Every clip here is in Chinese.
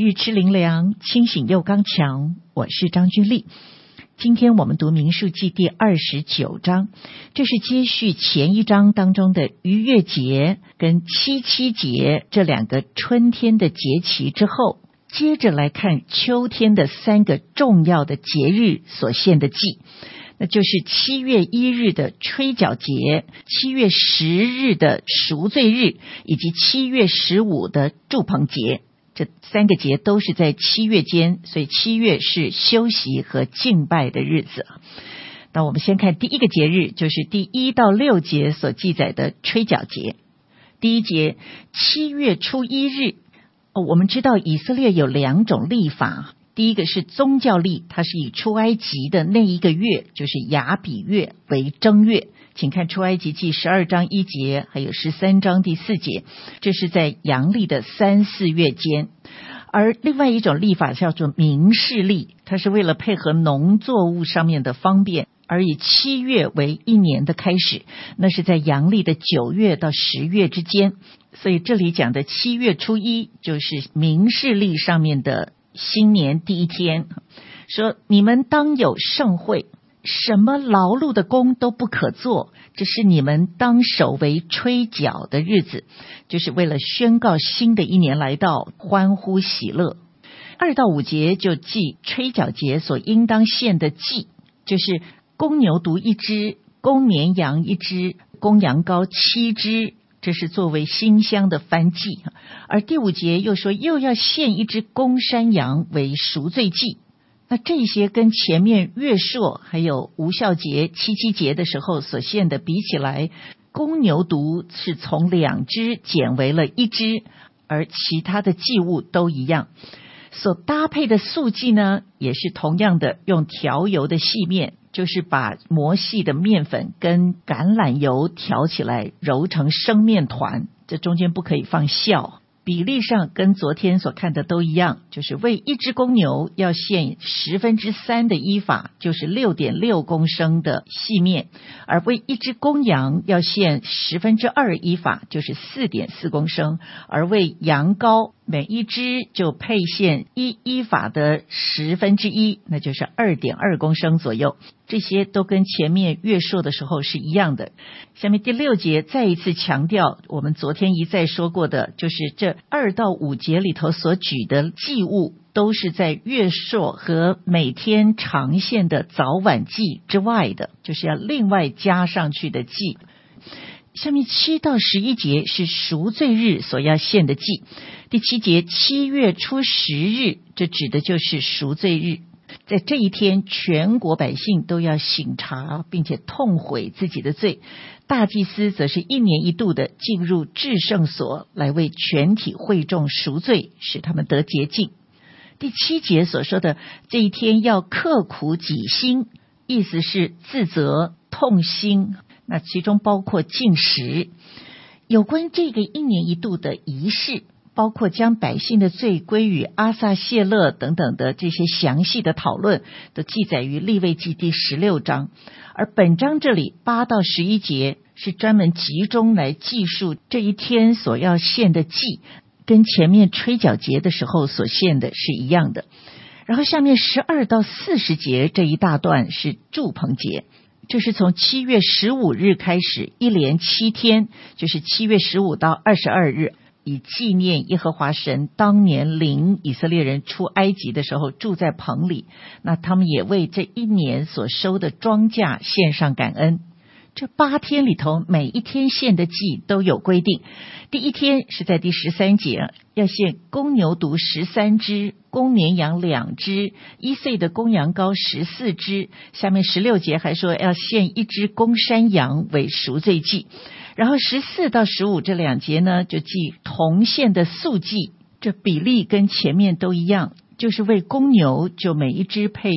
日吃灵粮，清醒又刚强。我是张君丽。今天我们读民数记第29章，这是接续前一章当中的逾越节跟七七节这两个春天的节期之后，接着来看秋天的3个重要的节日所献的祭，那就是7月1日的吹角节、7月10日的赎罪日，以及7月15的住棚节。这3个节都是在7月间，所以7月是休息和敬拜的日子。那我们先看第一个节日，就是第1到6节所记载的吹角节。第一节7月初1日，我们知道以色列有2种历法，第一个是宗教历，它是以出埃及的那一个月，就是亚比月为正月，请看出埃及记12章1节还有13章第4节，这是在阳历的3、4月间。而另外一种历法叫做民事历，它是为了配合农作物上面的方便，而以7月为一年的开始，那是在阳历的9月到10月之间。所以这里讲的7月初1就是民事历上面的新年第一天，说你们当有盛会，什么劳碌的工都不可做，这是你们当守为吹角的日子，就是为了宣告新的一年来到，欢呼喜乐。2到5节就记吹角节所应当献的祭，就是公牛犊1只，公绵羊1只，公羊羔7只，这是作为馨香的燔祭。而第5节又说又要献1只公山羊为赎罪祭。那这些跟前面月朔还有无酵节、七七节的时候所献的比起来，公牛犊是从2只减为了1只，而其他的祭物都一样。所搭配的素祭呢，也是同样的用调油的细面，就是把磨细的面粉跟橄榄油调起来揉成生面团，这中间不可以放酵。比例上跟昨天所看的都一样，就是为1只公牛要献3/10的依法，就是 6.6 公升的细面，而为1只公羊要献2/10依法，就是 4.4 公升，而为羊羔每1只就配献1依法的1/10，那就是 2.2 公升左右。这些都跟前面月朔的时候是一样的。下面第6节再一次强调我们昨天一再说过的，就是这2到5节里头所举的祭物都是在月朔和每天常献的早晚祭之外的，就是要另外加上去的祭。下面7到11节是赎罪日所要献的祭。第7节7月初10日，这指的就是赎罪日。在这一天，全国百姓都要省察并且痛悔自己的罪，大祭司则是1年1度的进入至圣所，来为全体会众赎罪，使他们得洁净。第7节所说的这一天要刻苦己心，意思是自责痛心，那其中包括禁食。有关这个1年1度的仪式，包括将百姓的罪归于阿撒谢勒等等的这些详细的讨论，都记载于利未记第16章。而本章这里8到11节是专门集中来记述这一天所要献的祭，跟前面吹角节的时候所献的是一样的。然后下面12到40节这一大段是住棚节，这是从7月15日开始，一连7天，就是7月15到22日，以纪念耶和华神当年领以色列人出埃及的时候住在棚里，那他们也为这一年所收的庄稼献上感恩。这8天里头，每一天献的祭都有规定。第一天是在第13节，要献公牛犊13只，公绵羊2只，1岁的公羊羔14只。下面16节还说要献1只公山羊为赎罪祭。然后14到15这2节呢，就记同献的素祭，这比例跟前面都一样，就是为公牛就每1只配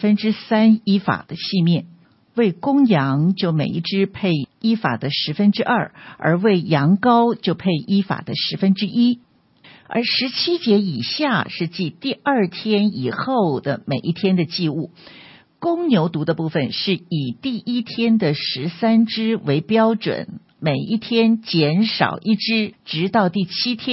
3/10依法的细面，为公羊就每1只配依法的2/10，而为羊羔就配依法的1/10。而17节以下是记第2天以后的每一天的祭物。公牛犊的部分是以第1天的13只为标准，每一天减少1只，直到第7天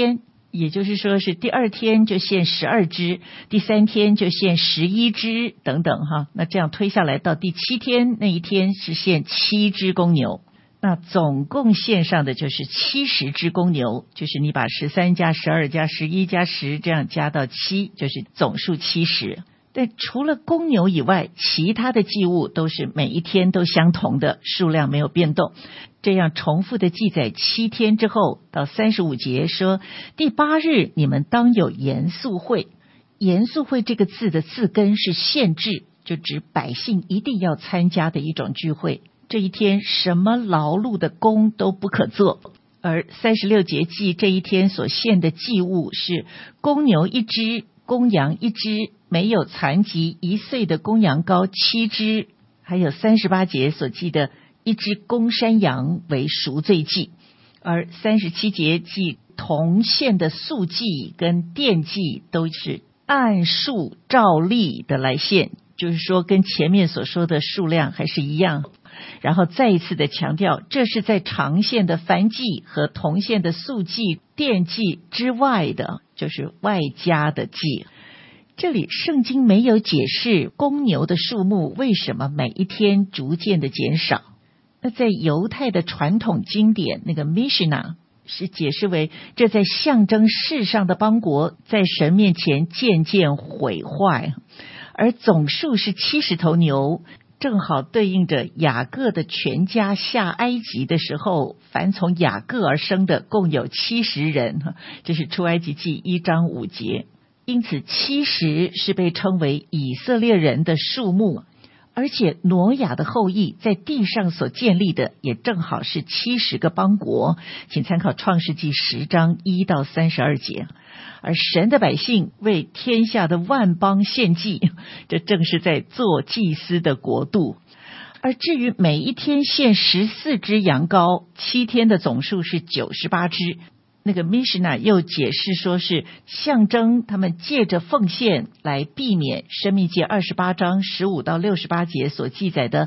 也就是说是第2天就献12只，第3天就献11只等等哈。那这样推下来到第7天那一天是献7只公牛，那总共献上的就是70只公牛，就是你把13加12加11加10这样加到7，就是总数70。但除了公牛以外，其他的祭物都是每一天都相同的，数量没有变动。这样重复的记载7天之后，到35节说，第8日你们当有严肃会。严肃会这个字的字根是限制，就指百姓一定要参加的一种聚会。这一天什么劳碌的工都不可做。而36节记这一天所献的祭物是公牛1只，公羊1只，没有残疾1岁的公羊羔7只，还有38节所记的1只公山羊为赎罪祭。而37节记同献的素祭跟奠祭都是按数照例的来献，就是说跟前面所说的数量还是一样。然后再一次的强调，这是在常献的燔祭和同献的素祭、奠祭之外的，就是外加的祭。这里圣经没有解释公牛的数目为什么每一天逐渐的减少。那在犹太的传统经典那个 Mishnah 是解释为，这在象征世上的邦国在神面前渐渐毁坏，而总数是70头牛，正好对应着雅各的全家下埃及的时候，凡从雅各而生的共有70人，这是出埃及记1章5节。因此70是被称为以色列人的数目，而且挪亚的后裔在地上所建立的也正好是70个邦国，请参考创世纪10章1到32节。而神的百姓为天下的万邦献祭，这正是在做祭司的国度。而至于每一天献14只羊羔，7天的总数是98只。那个 Mishnah 又解释说是象征他们借着奉献来避免申命记28章15到68节所记载的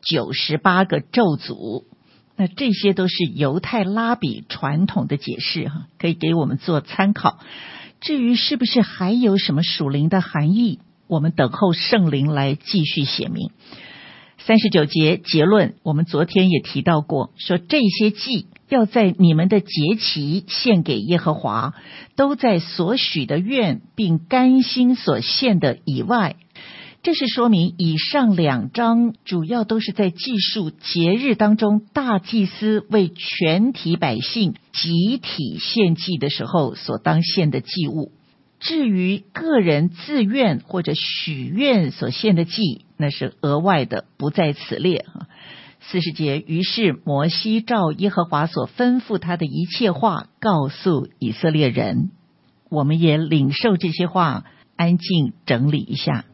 98个咒诅。那这些都是犹太拉比传统的解释，可以给我们做参考。至于是不是还有什么属灵的含义，我们等候圣灵来继续写明。39节结论，我们昨天也提到过，说这些祭要在你们的节期献给耶和华，都在所许的愿并甘心所献的以外。这是说明以上2章主要都是在记述节日当中大祭司为全体百姓集体献祭的时候所当献的祭物。至于个人自愿或者许愿所献的祭，那是额外的，不在此列。40节，于是摩西照耶和华所吩咐他的一切话告诉以色列人。我们也领受这些话，安静整理一下。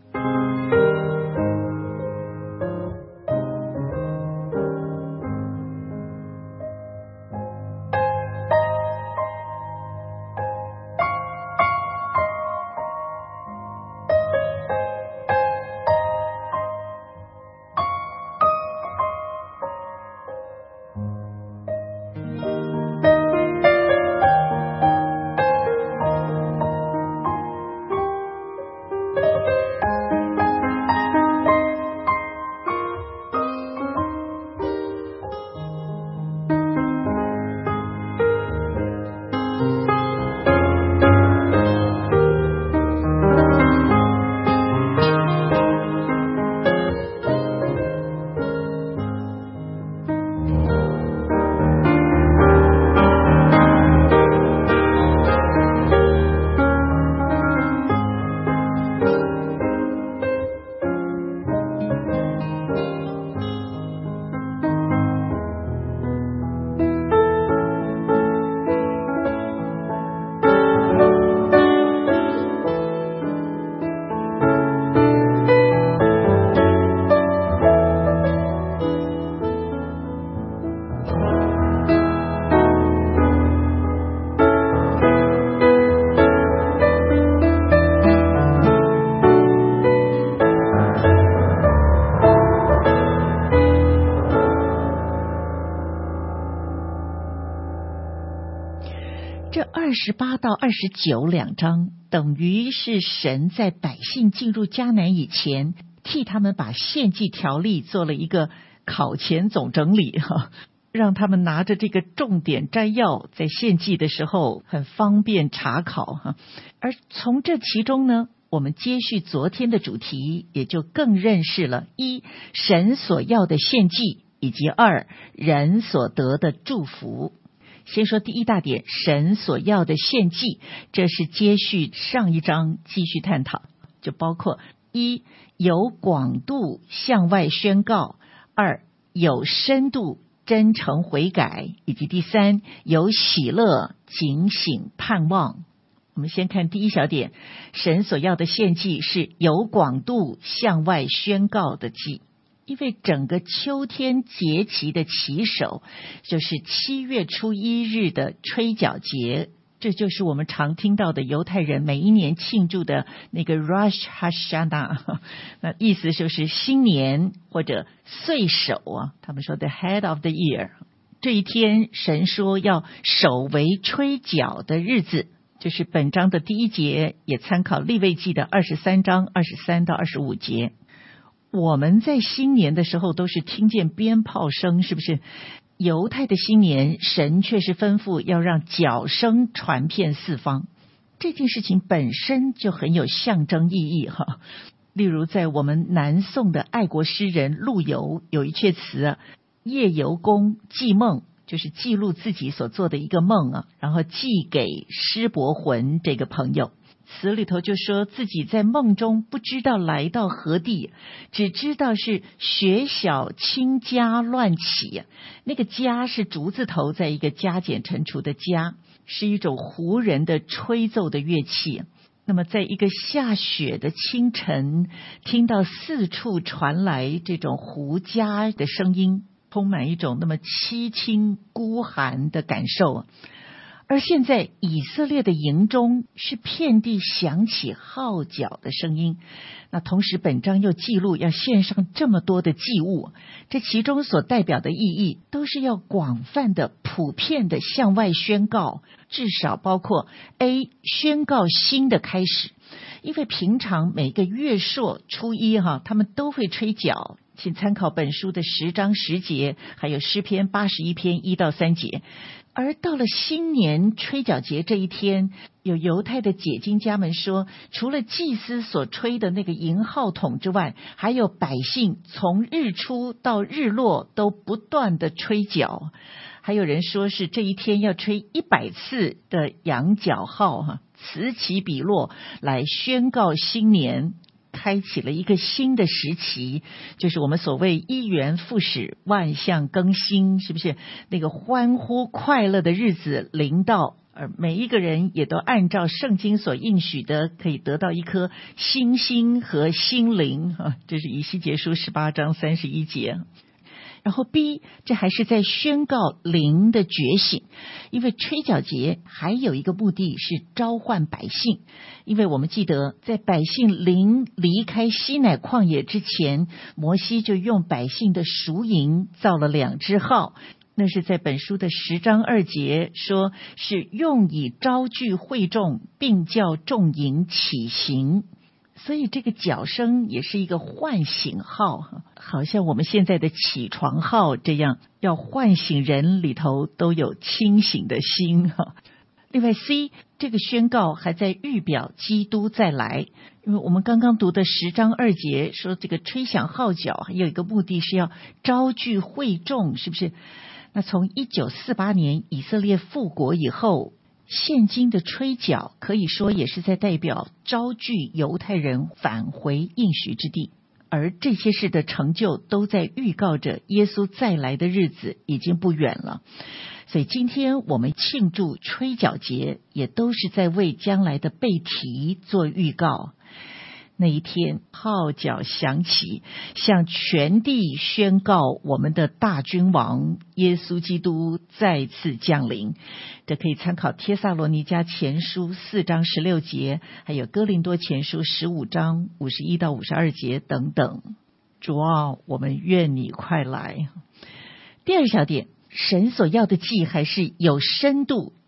28到29两章等于是神在百姓进入迦南以前，替他们把献祭条例做了一个考前总整理让他们拿着这个重点摘要，在献祭的时候很方便查考而从这其中呢，我们接续昨天的主题，也就更认识了一神所要的献祭，以及二人所得的祝福。先说第一大点，神所要的献祭，这是接续上一章继续探讨，就包括一有广度向外宣告，二有深度真诚悔改，以及第三有喜乐警醒盼望。我们先看第一小点，神所要的献祭是有广度向外宣告的祭。因为整个秋天节期的起首就是7月初1日的吹角节，这就是我们常听到的犹太人每一年庆祝的那个 Rosh Hashanah， 那意思就是新年或者岁首他们说 the head of the year。 这一天神说要守为吹角的日子，就是本章的第一节，也参考利未记的23章23到25节。我们在新年的时候都是听见鞭炮声，是不是？犹太的新年，神却是吩咐要让角声传遍四方。这件事情本身就很有象征意义例如在我们南宋的爱国诗人陆游有一阙词夜游宫记梦，就是记录自己所做的一个梦然后寄给师伯浑这个朋友。词里头就说自己在梦中不知道来到何地，只知道是学小清家乱起，那个家是竹字头在一个加减乘除的家，是一种胡人的吹奏的乐器。那么在一个下雪的清晨，听到四处传来这种胡家的声音，充满一种那么凄清孤寒的感受。而现在以色列的营中是遍地响起号角的声音，那同时本章又记录要献上这么多的祭物，这其中所代表的意义都是要广泛的普遍的向外宣告，至少包括 A 宣告新的开始，因为平常每个月朔初一他们都会吹角，请参考本书的10章10节，还有诗篇81篇1到3节。而到了新年吹角节这一天，有犹太的解经家们说，除了祭司所吹的那个银号筒之外，还有百姓从日出到日落都不断的吹角。还有人说是这一天要吹100次的羊角号此起彼落，来宣告新年，开启了一个新的时期，就是我们所谓一元复始，万象更新，是不是？那个欢呼快乐的日子临到，而每一个人也都按照圣经所应许的，可以得到一颗新心和心灵这是以西结书18章31节。然后 B 这还是在宣告灵的觉醒，因为吹角节还有一个目的是召唤百姓，因为我们记得在百姓灵离开西乃旷野之前，摩西就用百姓的赎银造了2只号，那是在本书的10章2节说是用以招聚会众，并叫众营起行。所以这个角声也是一个唤醒号，好像我们现在的起床号这样，要唤醒人里头都有清醒的心。另外 C 这个宣告还在预表基督再来，因为我们刚刚读的10章2节说这个吹响号角还有一个目的是要招聚会众，是不是？那从1948年以色列复国以后，现今的吹角可以说也是在代表招聚犹太人返回应许之地，而这些事的成就都在预告着耶稣再来的日子已经不远了。所以今天我们庆祝吹角节，也都是在为将来的背题做预告。那一天号角响起，向全地宣告我们的大君王耶稣基督再次降临。这可以参考帖撒罗尼迦前书4章16节，还有哥林多前书15章51到52节等等。主啊，我们愿你快来。第二小点，神所要的祭还是有深度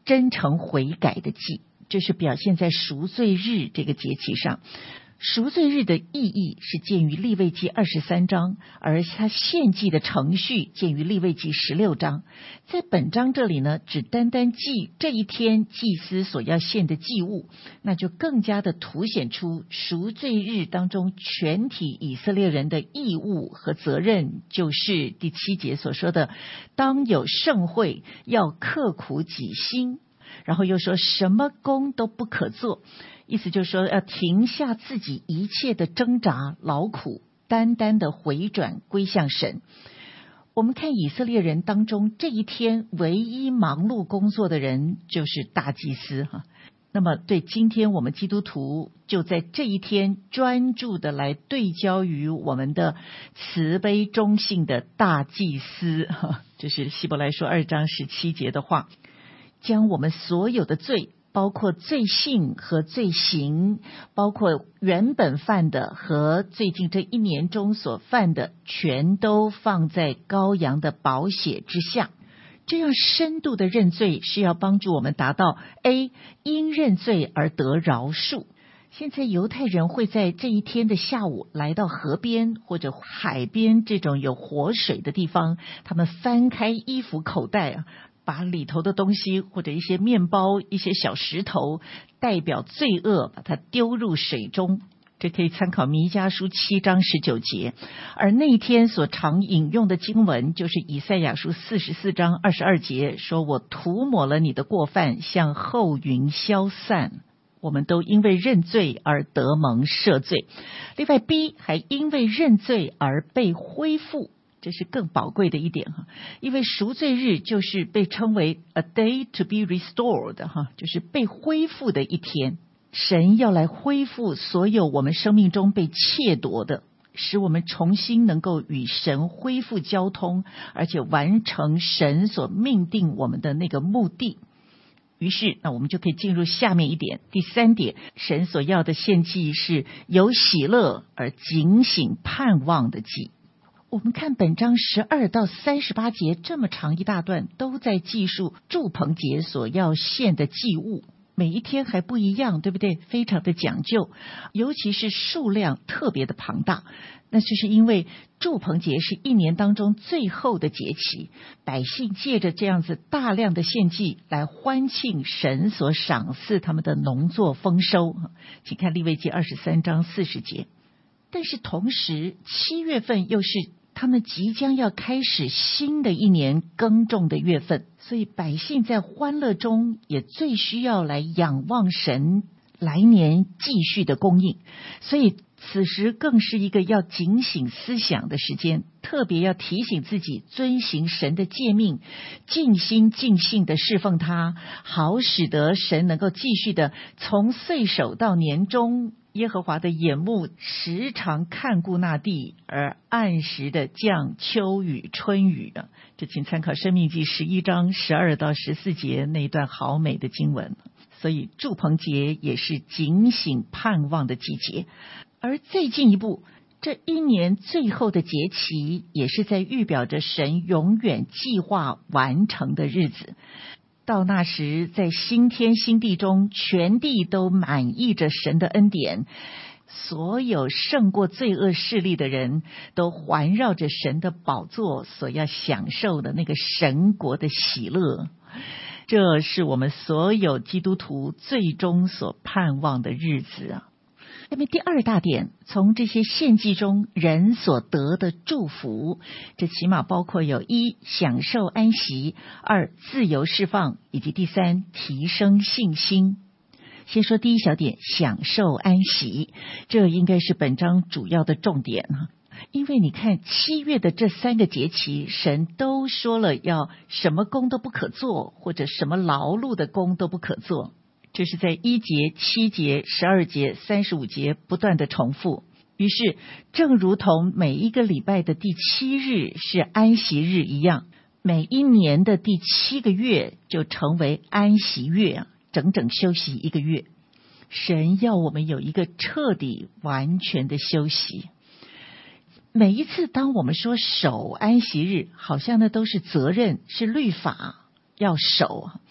真诚悔改的祭，这是表现在赎罪日这个节期上。赎罪日的意义是见于利未记23章，而它献祭的程序见于利未记16章。在本章这里呢，只单单记这一天祭司所要献的祭物，那就更加的凸显出赎罪日当中全体以色列人的义务和责任，就是第7节所说的，当有盛会，要刻苦己心。然后又说什么工都不可做，意思就是说要停下自己一切的挣扎劳苦，单单的回转归向神。我们看以色列人当中这一天唯一忙碌工作的人就是大祭司哈。那么对今天我们基督徒就在这一天专注的来对焦于我们的慈悲忠信的大祭司哈，这是希伯来书2章17节的话，将我们所有的罪，包括罪性和罪行，包括原本犯的和最近这一年中所犯的，全都放在羔羊的宝血之下。这样深度的认罪是要帮助我们达到 A 因认罪而得饶恕。现在犹太人会在这一天的下午来到河边或者海边这种有活水的地方，他们翻开衣服口袋，把里头的东西或者一些面包、一些小石头代表罪恶，把它丢入水中。这可以参考弥迦书7章19节。而那一天所常引用的经文就是以赛亚书44章22节，说我涂抹了你的过犯，像后云消散。我们都因为认罪而得蒙赦罪。另外 B 还因为认罪而被恢复，这是更宝贵的一点哈，因为赎罪日就是被称为 a day to be restored 哈，就是被恢复的一天。神要来恢复所有我们生命中被窃夺的，使我们重新能够与神恢复交通，而且完成神所命定我们的那个目的。于是那我们就可以进入下面一点，第3点，神所要的献祭是有喜乐而警醒盼望的祭。我们看本章12到38节这么长一大段，都在记述住棚节所要献的祭物，每一天还不一样，对不对？非常的讲究，尤其是数量特别的庞大。那就是因为住棚节是一年当中最后的节期，百姓借着这样子大量的献祭来欢庆神所赏赐他们的农作丰收。请看利未记23章40节。但是同时7月份又是他们即将要开始新的一年耕种的月份，所以百姓在欢乐中也最需要来仰望神来年继续的供应，所以此时更是一个要警醒思想的时间，特别要提醒自己遵行神的诫命，尽心尽性的侍奉他，好使得神能够继续的从岁首到年终，耶和华的眼目时常看顾那地，而按时的降秋雨春雨。这请参考申命记11章12到14节那一段好美的经文。所以住棚节也是警醒盼望的季节。而再进一步，这一年最后的节期也是在预表着神永远计划完成的日子。到那时，在新天新地中，全地都满溢着神的恩典，所有胜过罪恶势力的人都环绕着神的宝座所要享受的那个神国的喜乐。这是我们所有基督徒最终所盼望的日子啊！下面第2大点，从这些献祭中人所得的祝福，这起码包括有1享受安息，2自由释放，以及第3提升信心。先说第1小点，享受安息，这应该是本章主要的重点。因为你看7月的这3个节期，神都说了要什么工都不可做，或者什么劳碌的工都不可做，这是在1节、7节、12节、35节不断的重复。于是正如同每一个礼拜的第7日是安息日一样，每一年的第7个月就成为安息月，整整休息1个月。神要我们有一个彻底完全的休息。每一次当我们说守安息日，好像那都是责任，是律法要守。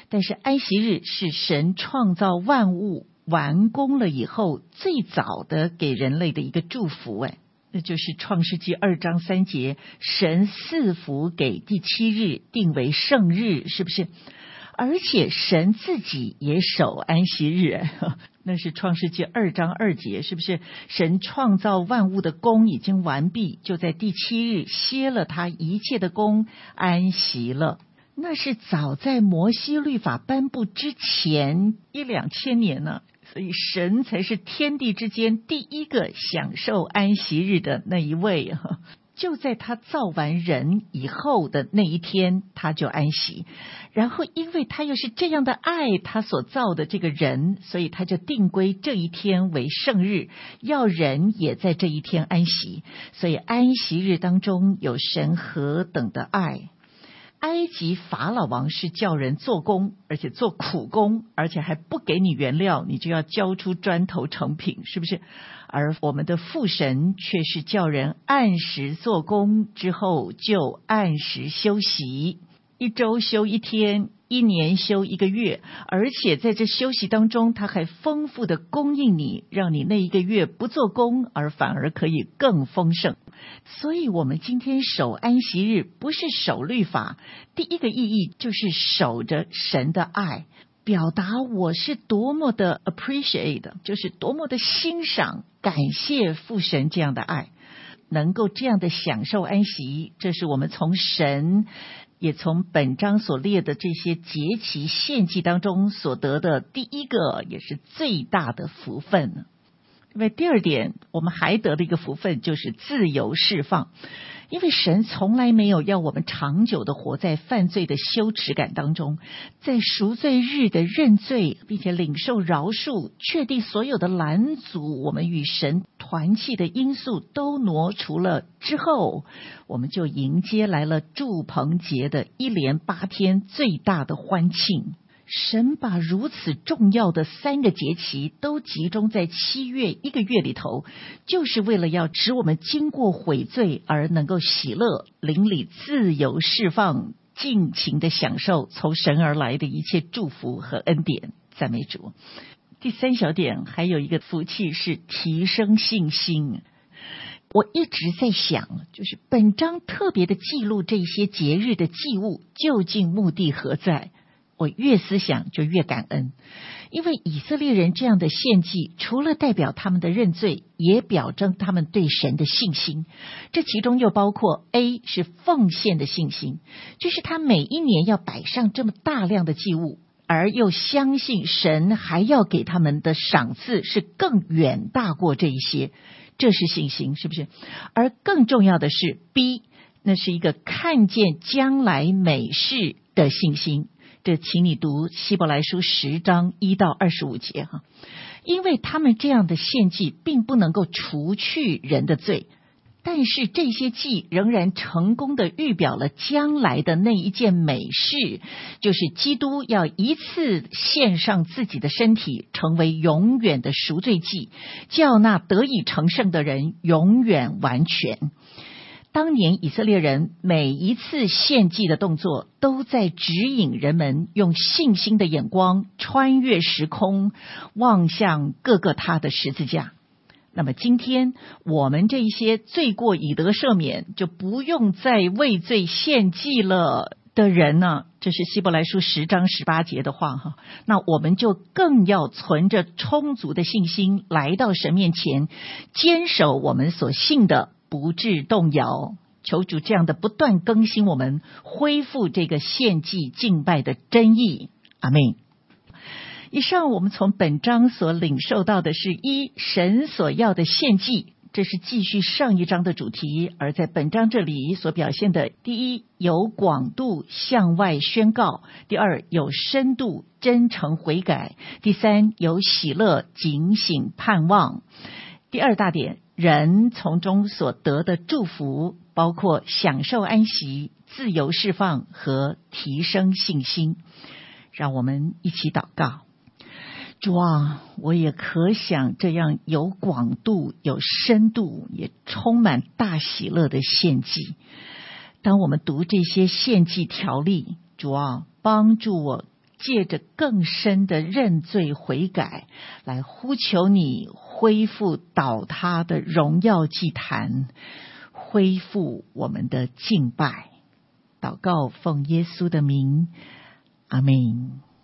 但是安息日是神创造万物完工了以后最早的给人类的一个祝福，那就是创世纪2章3节，神赐福给第7日，定为圣日，是不是？而且神自己也守安息日，那是创世纪2章2节，是不是？神创造万物的工已经完毕，就在第7日歇了他一切的工，安息了。那是早在摩西律法颁布之前1-2千年呢，所以神才是天地之间第一个享受安息日的那一位。就在他造完人以后的那一天，他就安息。然后因为他又是这样的爱他所造的这个人，所以他就定规这一天为圣日，要人也在这一天安息。所以安息日当中有神何等的爱。埃及法老王是叫人做工，而且做苦工，而且还不给你原料，你就要交出砖头成品，是不是？而我们的父神却是叫人按时做工，之后就按时休息，1周休1天，1年休1个月，而且在这休息当中他还丰富的供应你，让你那1个月不做工，而反而可以更丰盛。所以我们今天守安息日不是守律法，第一个意义就是守着神的爱，表达我是多么的 appreciate， 就是多么的欣赏感谢父神这样的爱，能够这样的享受安息，这是我们从神也从本章所列的这些节期献祭当中所得的第一个也是最大的福分。因为第二点我们还得的一个福分就是自由释放，因为神从来没有要我们长久的活在犯罪的羞耻感当中，在赎罪日的认罪并且领受饶恕，确定所有的拦阻我们与神团契的因素都挪除了之后，我们就迎接来了住棚节的1连8天最大的欢庆。神把如此重要的3个节期都集中在7月1个月里头，就是为了要使我们经过悔罪而能够喜乐，灵里自由释放，尽情的享受从神而来的一切祝福和恩典。赞美主。第3小点还有一个福气是提升信心。我一直在想，就是本章特别的记录这些节日的祭物究竟目的何在？我越思想就越感恩，因为以色列人这样的献祭，除了代表他们的认罪，也表征他们对神的信心。这其中又包括 A 是奉献的信心，就是他每一年要摆上这么大量的祭物，而又相信神还要给他们的赏赐是更远大过这一些，这是信心，是不是？而更重要的是 B， 那是一个看见将来美事的信心。这请你读希伯来书10章1到25节哈，因为他们这样的献祭并不能够除去人的罪，但是这些祭仍然成功的预表了将来的那一件美事，就是基督要一次献上自己的身体，成为永远的赎罪祭，叫那得以成圣的人永远完全。当年以色列人每一次献祭的动作，都在指引人们用信心的眼光穿越时空，望向各个他的十字架。那么今天我们这一些罪过已得赦免，就不用再为罪献祭了的人呢，这是希伯来书10章18节的话哈。那我们就更要存着充足的信心来到神面前，坚守我们所信的，不致动摇。求主这样的不断更新我们，恢复这个献祭敬拜的真意。阿们。以上我们从本章所领受到的是一，神所要的献祭，这是继续上一章的主题，而在本章这里所表现的，第一，有广度向外宣告；第二，有深度真诚悔改；第三，有喜乐警醒盼望。第二大点，人从中所得的祝福，包括享受安息、自由释放和提升信心。让我们一起祷告。主啊，我也可想这样有广度、有深度，也充满大喜乐的献祭。当我们读这些献祭条例，主啊，帮助我借着更深的认罪悔改，来呼求你恢复倒塌的荣耀祭坛，恢复我们的敬拜。祷告奉耶稣的名，阿们。